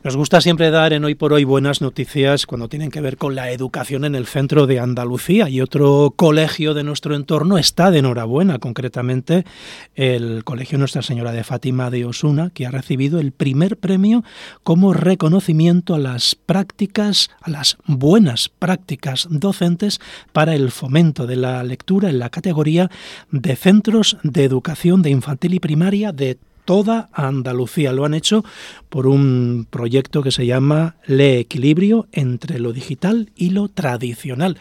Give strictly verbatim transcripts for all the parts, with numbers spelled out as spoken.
Nos gusta siempre dar en Hoy por Hoy buenas noticias cuando tienen que ver con la educación en el centro de Andalucía, y otro colegio de nuestro entorno está de enhorabuena, concretamente el Colegio Nuestra Señora de Fátima de Osuna, que ha recibido el primer premio como reconocimiento a las prácticas, a las buenas prácticas docentes para el fomento de la lectura en la categoría de centros de educación de infantil y primaria de toda Andalucía. Lo han hecho por un proyecto que se llama Lee Equilibrio entre lo digital y lo tradicional.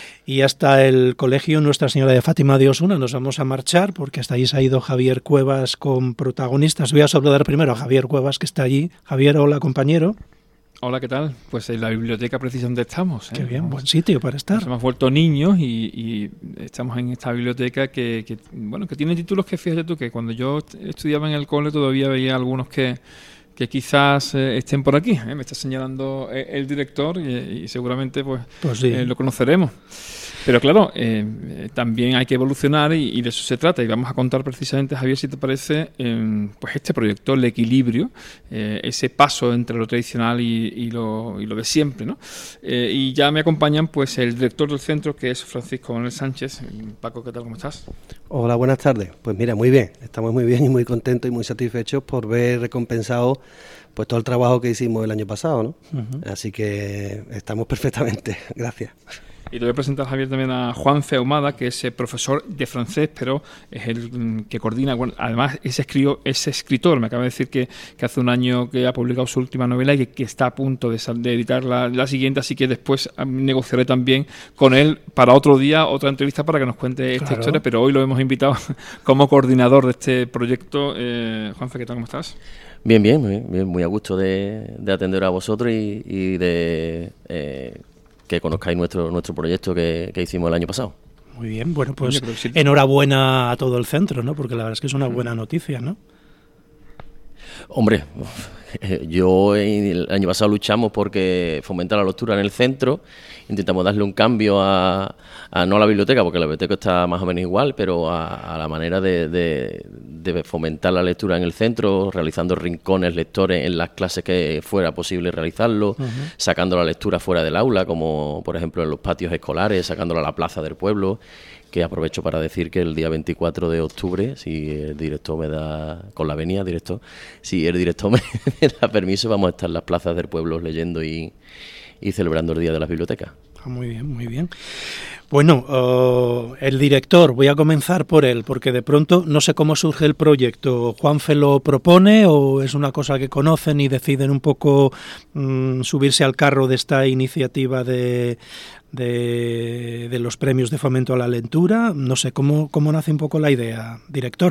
Y hasta el Colegio Nuestra Señora de Fátima de Osuna nos vamos a marchar, porque hasta allí se ha ido Javier Cuevas con protagonistas. Voy a saludar primero a Javier Cuevas, que está allí. Javier, hola, compañero. Hola, ¿qué tal? Pues en la biblioteca precisamente estamos. ¿eh? Qué bien, Vamos, buen sitio para estar. Nos hemos vuelto niños y, y estamos en esta biblioteca que, que, bueno, que tiene títulos que, fíjate tú, que cuando yo estudiaba en el cole todavía veía algunos que, que quizás eh, estén por aquí. ¿eh? Me está señalando el, el director y, y seguramente pues, pues sí. eh, lo conoceremos. Pero claro, eh, también hay que evolucionar y, y de eso se trata. Y vamos a contar precisamente, Javier, si te parece, eh, pues este proyecto, el equilibrio, eh, ese paso entre lo tradicional y, y, lo, y lo de siempre, ¿no? Eh, y ya me acompañan pues el director del centro, que es Francisco Manuel Sánchez. Paco, ¿qué tal? ¿Cómo estás? Hola, buenas tardes. Pues mira, muy bien. Estamos muy bien y muy contentos y muy satisfechos por ver recompensado pues todo el trabajo que hicimos el año pasado, ¿no? Uh-huh. Así que estamos perfectamente. Gracias. Y te voy a presentar, Javier, también a Juanfe Ahumada, que es profesor de francés, pero es el que coordina, bueno, además es, escribo, es escritor, me acaba de decir que, que hace un año que ha publicado su última novela y que, que está a punto de, de editar la, la siguiente, así que después negociaré también con él para otro día, otra entrevista para que nos cuente esta claro. historia, pero hoy lo hemos invitado como coordinador de este proyecto. Eh, Juanfe, ¿qué tal? ¿Cómo estás? Bien, bien, muy, bien, muy a gusto de, de atender a vosotros y, y de... Eh, que conozcáis nuestro nuestro proyecto que, que hicimos el año pasado. Muy bien, bueno, pues sí. Enhorabuena a todo el centro, ¿no? Porque la verdad es que es una buena noticia, ¿no? Hombre, yo el año pasado luchamos porque fomentar la lectura en el centro, intentamos darle un cambio a, a no a la biblioteca, porque la biblioteca está más o menos igual, pero a, a la manera de, de, de fomentar la lectura en el centro, realizando rincones lectores en las clases que fuera posible realizarlo, uh-huh. sacando la lectura fuera del aula, como por ejemplo en los patios escolares, sacándola a la plaza del pueblo, que aprovecho para decir que el día veinticuatro de octubre, si el director me da, con la venia, director, si el director me, me da permiso, vamos a estar en las plazas del pueblo leyendo y, y celebrando el Día de las Bibliotecas. Ah, muy bien, muy bien. Bueno, uh, el director, voy a comenzar por él, porque de pronto no sé cómo surge el proyecto. ¿Juanfe lo propone o es una cosa que conocen y deciden un poco um, subirse al carro de esta iniciativa de, de, de los premios de fomento a la lectura? No sé, ¿cómo, cómo nace un poco la idea, director?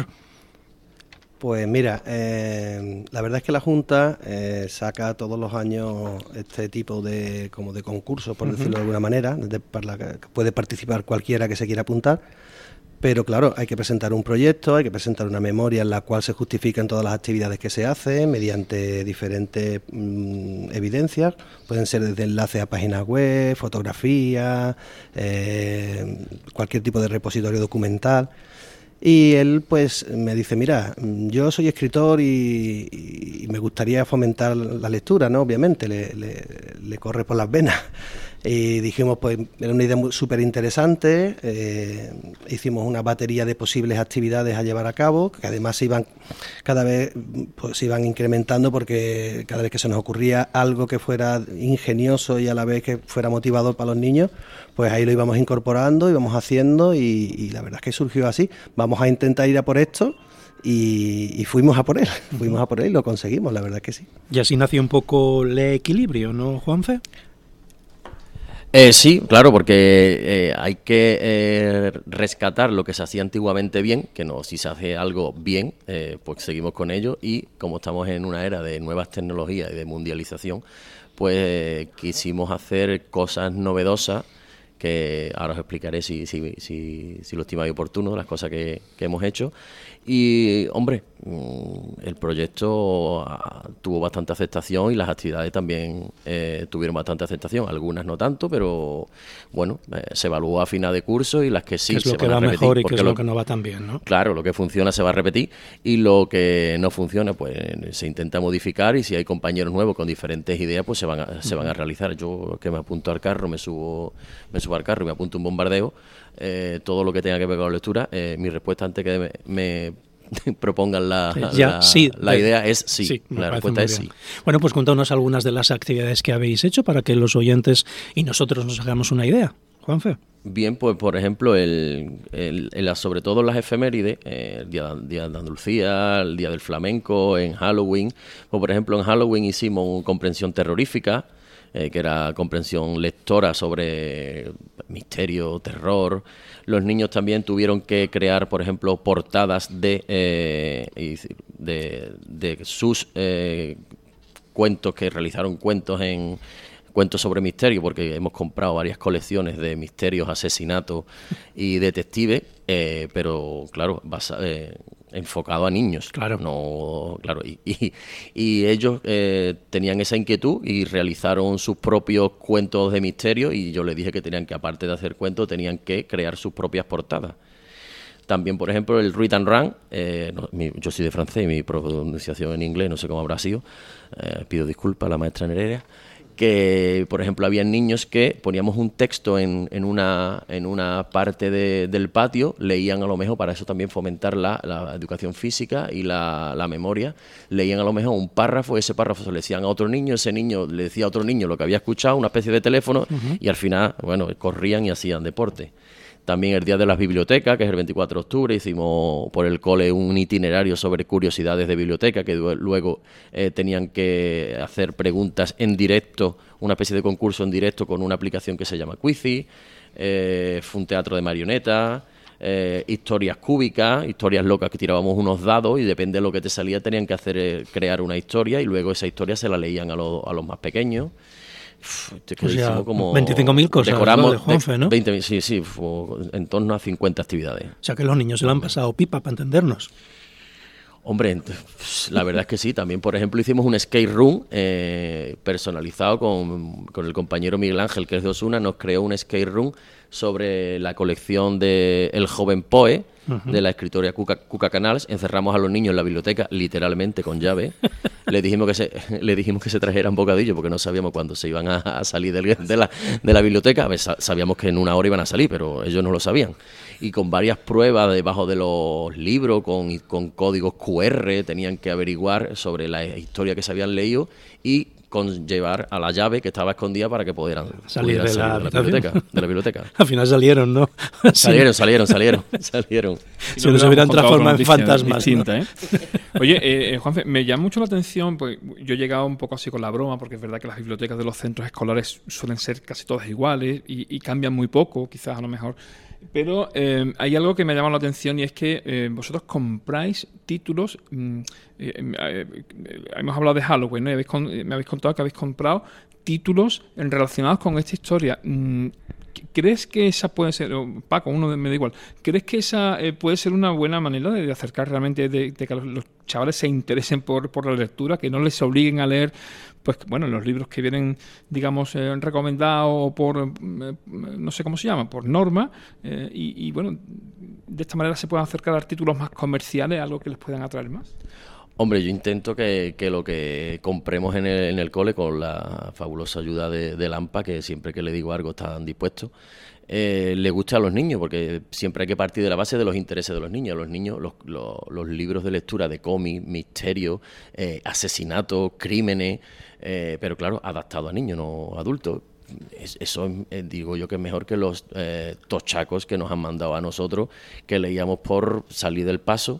Pues mira, eh, la verdad es que la Junta eh, saca todos los años este tipo de como de concursos, por uh-huh. decirlo de alguna manera, de, para la que puede participar cualquiera que se quiera apuntar, pero claro, hay que presentar un proyecto, hay que presentar una memoria en la cual se justifican todas las actividades que se hacen mediante diferentes mmm, evidencias, pueden ser desde enlaces a páginas web, fotografías, eh, cualquier tipo de repositorio documental. Y él pues me dice, mira, yo soy escritor y, y me gustaría fomentar la lectura, ¿no? Obviamente, le, le, le corre por las venas. Y dijimos, pues era una idea súper interesante, eh, hicimos una batería de posibles actividades a llevar a cabo, que además se iban, cada vez pues, se iban incrementando porque cada vez que se nos ocurría algo que fuera ingenioso y a la vez que fuera motivador para los niños, pues ahí lo íbamos incorporando, íbamos haciendo y, y la verdad es que surgió así. Vamos a intentar ir a por esto. Y, y fuimos a por él, fuimos a por él y lo conseguimos, la verdad que sí. Y así nació un poco el equilibrio, ¿no, Juanfe? Eh, sí, claro, porque eh, hay que eh, rescatar lo que se hacía antiguamente bien, que no, si se hace algo bien, eh, pues seguimos con ello y como estamos en una era de nuevas tecnologías y de mundialización, pues eh, quisimos hacer cosas novedosas que ahora os explicaré si, si, si, si lo estimáis oportuno, las cosas que, que hemos hecho. Y, hombre, el proyecto tuvo bastante aceptación y las actividades también eh, tuvieron bastante aceptación, algunas no tanto, pero bueno, eh, se evaluó a final de curso y las que sí ¿Qué es lo se que van va a repetir, mejor y qué es lo lo que no va tan bien, ¿no? Claro, lo que funciona se va a repetir y lo que no funciona pues se intenta modificar, y si hay compañeros nuevos con diferentes ideas pues se van a, se van a realizar. Yo que me apunto al carro, me subo me subo al carro y me apunto un bombardeo, eh, todo lo que tenga que ver con la lectura, eh, mi respuesta antes que me, me propongan la, ya, la, sí, la de, idea es sí, sí la respuesta es sí. Bueno, pues contanos algunas de las actividades que habéis hecho para que los oyentes y nosotros nos hagamos una idea. Juanfe. Bien, pues por ejemplo, el, el, el sobre todo las efemérides, eh, el día, día de Andalucía, el Día del Flamenco, en Halloween, pues por ejemplo en Halloween hicimos una comprensión terrorífica, eh, que era comprensión lectora sobre misterio, terror. Los niños también tuvieron que crear, por ejemplo, portadas de, eh, de, de sus eh, cuentos, que realizaron cuentos en cuentos sobre misterio, porque hemos comprado varias colecciones de misterios, asesinatos y detectives, eh, pero claro, basa, eh, enfocado a niños. Claro. No, claro, y, y, y ellos eh, tenían esa inquietud y realizaron sus propios cuentos de misterio, y yo les dije que tenían que, aparte de hacer cuentos, tenían que crear sus propias portadas. También, por ejemplo, el Read and Run, eh, no, mi, yo soy de francés y mi pronunciación en inglés no sé cómo habrá sido, eh, pido disculpas a la maestra Nereida, que, por ejemplo, había niños que poníamos un texto en, en, una, en una parte de, del patio, leían a lo mejor, para eso también fomentar la, la educación física y la, la memoria, leían a lo mejor un párrafo, ese párrafo se lo decían a otro niño, ese niño le decía a otro niño lo que había escuchado, una especie de teléfono, uh-huh. y al final, bueno, corrían y hacían deporte. También el Día de las Bibliotecas, que es el veinticuatro de octubre, hicimos por el cole un itinerario sobre curiosidades de biblioteca, que luego eh, tenían que hacer preguntas en directo, una especie de concurso en directo con una aplicación que se llama Quizy. Eh, fue un teatro de marionetas, eh, historias cúbicas, historias locas, que tirábamos unos dados y depende de lo que te salía tenían que hacer eh, crear una historia, y luego esa historia se la leían a, lo, a los más pequeños. O sea, como veinticinco mil cosas decoramos de Juanfe, ¿no? veinte, sí, sí, fue en torno a cincuenta actividades. O sea que los niños se lo han pasado pipa, para entendernos. Hombre, la verdad es que sí. También, por ejemplo, hicimos un skate room eh, personalizado con, con el compañero Miguel Ángel, que es de Osuna. Nos creó un skate room sobre la colección de El Joven Poe, uh-huh. de la escritora Cuca, Cuca Canals. Encerramos a los niños en la biblioteca, literalmente con llave. Le dijimos que se, le dijimos que se trajeran bocadillo, porque no sabíamos cuándo se iban a, a salir del, de, la, de la biblioteca. A ver, sabíamos que en una hora iban a salir, pero ellos no lo sabían. Y con varias pruebas debajo de los libros, con, con códigos cu erre, tenían que averiguar sobre la historia que se habían leído y conllevar a la llave que estaba escondida para que pudieran salir, de, salir la de, la biblioteca, de la biblioteca. Al final salieron, ¿no? Salieron, salieron, salieron, salieron. Si no, no se hubieran transformado en fantasmas. Distinta, ¿no? ¿eh? Oye, eh, Juanfe, me llama mucho la atención, pues yo he llegado un poco así con la broma, porque es verdad que las bibliotecas de los centros escolares suelen ser casi todas iguales y, y cambian muy poco, quizás a lo mejor. Pero eh, hay algo que me llama la atención, y es que eh, vosotros compráis títulos. Mm, eh, eh, eh, hemos hablado de Halloween, ¿no? Y habéis con, me habéis contado que habéis comprado títulos relacionados con esta historia. Mm, ¿Crees que esa puede ser, Paco, uno me da igual, ¿crees que esa eh, puede ser una buena manera de, de acercar realmente, de, de que los, los chavales se interesen por, por la lectura, que no les obliguen a leer, pues bueno, los libros que vienen, digamos, eh, recomendados por, eh, no sé cómo se llama, por norma, eh, y, y bueno, de esta manera se puedan acercar a títulos más comerciales, algo que les puedan atraer más? Hombre, yo intento que, que lo que compremos en el, en el cole, con la fabulosa ayuda de, de Lampa, que siempre que le digo algo están dispuestos, eh, le guste a los niños, porque siempre hay que partir de la base de los intereses de los niños. Los niños, los, los, los libros de lectura de cómics, misterio, eh, asesinatos, crímenes, eh, pero claro, adaptado a niños, no adultos. Eso eh, digo yo que es mejor que los eh, tochacos que nos han mandado a nosotros, que leíamos por salir del paso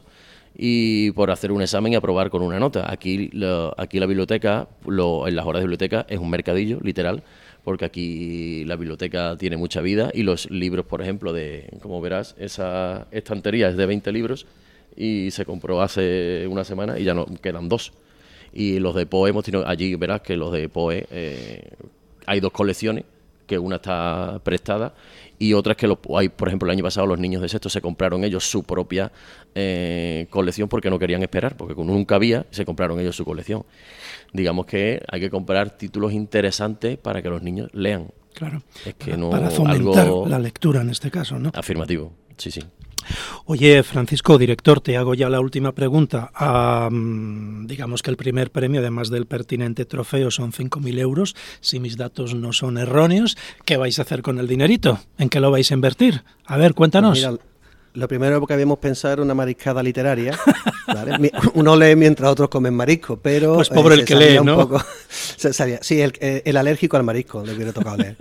y por hacer un examen y aprobar con una nota. Aquí, lo, aquí la biblioteca, lo, en las horas de biblioteca, es un mercadillo, literal, porque aquí la biblioteca tiene mucha vida, y los libros, por ejemplo, de, como verás, esa estantería es de veinte libros y se compró hace una semana y ya no quedan dos. Y los de Poe, hemos tenido, allí verás que los de Poe, eh, hay dos colecciones, que una está prestada y otra es que lo, hay, por ejemplo, el año pasado los niños de sexto se compraron ellos su propia eh, colección porque no querían esperar, porque como nunca había, se compraron ellos su colección. Digamos que hay que comprar títulos interesantes para que los niños lean. Claro, es que para, no, para fomentar algo la lectura en este caso, ¿no? Afirmativo, sí, sí. Oye, Francisco, director, te hago ya la última pregunta. Um, digamos que el primer premio, además del pertinente trofeo, son cinco mil euros. Si mis datos no son erróneos, ¿qué vais a hacer con el dinerito? ¿En qué lo vais a invertir? A ver, cuéntanos. Pues mira, lo primero que habíamos pensado era una mariscada literaria, ¿vale? Uno lee mientras otros comen marisco, pero... Pues pobre eh, el que lee, ¿no? Poco, se salía, sí, el, el alérgico al marisco le hubiera tocado leer.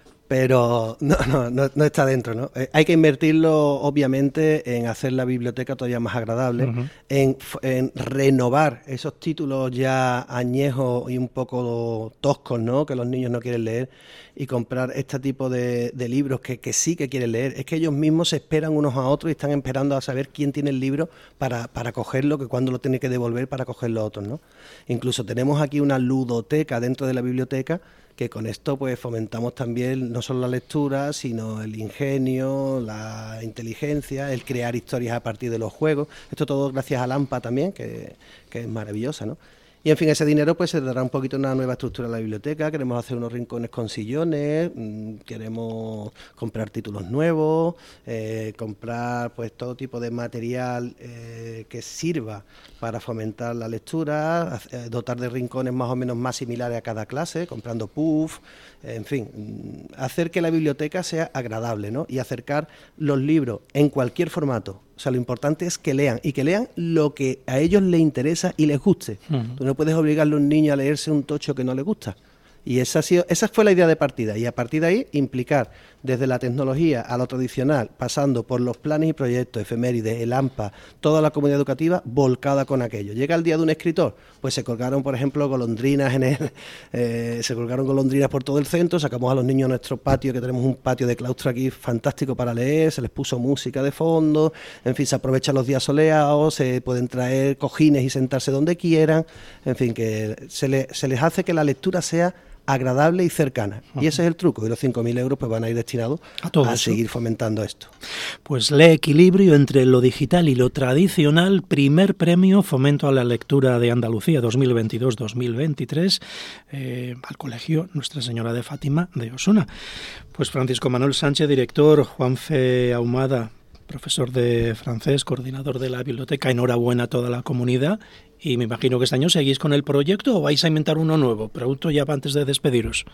Pero no, no, no, no está dentro, ¿no? Eh, hay que invertirlo, obviamente, en hacer la biblioteca todavía más agradable, uh-huh. en, en renovar esos títulos ya añejos y un poco toscos, ¿no? Que los niños no quieren leer, y comprar este tipo de, de libros que, que sí que quieren leer. Es que ellos mismos se esperan unos a otros y están esperando a saber quién tiene el libro para, para cogerlo, que cuándo lo tiene que devolver para coger los otros, ¿no? Incluso tenemos aquí una ludoteca dentro de la biblioteca, que con esto pues fomentamos también no solo la lectura, sino el ingenio, la inteligencia, el crear historias a partir de los juegos. Esto todo gracias a Lampa también, que, que es maravillosa, ¿no? Y en fin, ese dinero pues se dará un poquito una nueva estructura a la biblioteca. Queremos hacer unos rincones con sillones, mmm, queremos comprar títulos nuevos, eh, comprar pues todo tipo de material eh, que sirva para fomentar la lectura, eh, dotar de rincones más o menos más similares a cada clase, comprando puff, eh, en fin, mmm, hacer que la biblioteca sea agradable, ¿no? Y acercar los libros en cualquier formato. O sea, lo importante es que lean, y que lean lo que a ellos les interesa y les guste. Uh-huh. Tú no puedes obligarle a un niño a leerse un tocho que no le gusta. Y esa, ha sido, esa fue la idea de partida. Y a partir de ahí, implicar desde la tecnología a lo tradicional, pasando por los planes y proyectos, efemérides, el AMPA, toda la comunidad educativa volcada con aquello. Llega el día de un escritor, pues se colgaron, por ejemplo, golondrinas en el, eh, se colgaron golondrinas por todo el centro, sacamos a los niños a nuestro patio, que tenemos un patio de claustro aquí fantástico para leer, se les puso música de fondo, en fin, se aprovechan los días soleados, se pueden traer cojines y sentarse donde quieran, en fin, que se, le, se les hace que la lectura sea agradable y cercana. Uh-huh. Y ese es el truco. Y los cinco mil euros pues van a ir destinados a, todo a eso. Seguir fomentando esto. Pues lee equilibrio entre lo digital y lo tradicional. Primer premio Fomento a la Lectura de Andalucía dos mil veintidós dos mil veintitrés eh, al Colegio Nuestra Señora de Fátima de Osuna. Pues Francisco Manuel Sánchez, director, Juanfe Ahumada, profesor de francés, coordinador de la biblioteca, enhorabuena a toda la comunidad. Y me imagino que este año seguís con el proyecto o vais a inventar uno nuevo. Pregunto ya antes de despediros.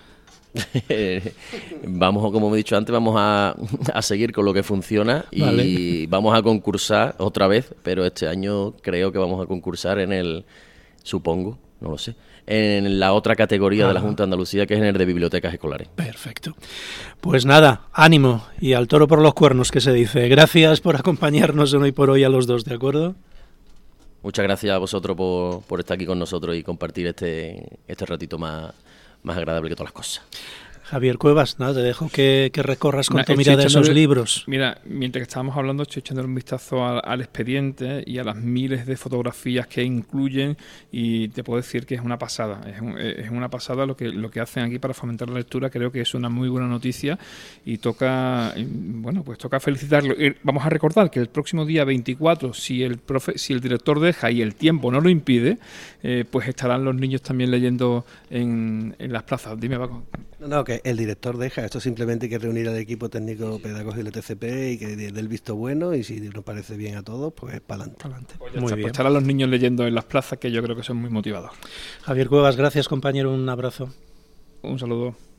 Vamos, como he dicho antes, vamos a, a seguir con lo que funciona y vale. Vamos a concursar otra vez, pero este año creo que vamos a concursar en el, supongo, no lo sé, en la otra categoría ah. de la Junta de Andalucía, que es en el de bibliotecas escolares. Perfecto. Pues nada, ánimo y al toro por los cuernos, que se dice. Gracias por acompañarnos hoy por hoy a los dos, ¿de acuerdo? Muchas gracias a vosotros por, por estar aquí con nosotros y compartir este, este ratito más, más agradable que todas las cosas. Javier Cuevas, nada, te dejo que, que recorras con tu mirada esos libros. Mira, mientras que estábamos hablando, estoy echando un vistazo al, al expediente y a las miles de fotografías que incluyen, y te puedo decir que es una pasada. Es, un, es una pasada lo que lo que hacen aquí para fomentar la lectura. Creo que es una muy buena noticia y toca, bueno, pues toca felicitarlo. Y vamos a recordar que el próximo día veinticuatro, si el profe, si el director deja y el tiempo no lo impide, eh, pues estarán los niños también leyendo en, en las plazas. Dime, Paco. No, no, que el director deja, esto simplemente hay que reunir al equipo técnico pedagógico del T C P y que dé el visto bueno, y si nos parece bien a todos, pues para adelante. Pues muy está, bien. Pues estarán los niños leyendo en las plazas, que yo creo que son muy motivadores. Javier Cuevas, gracias compañero, un abrazo. Un saludo.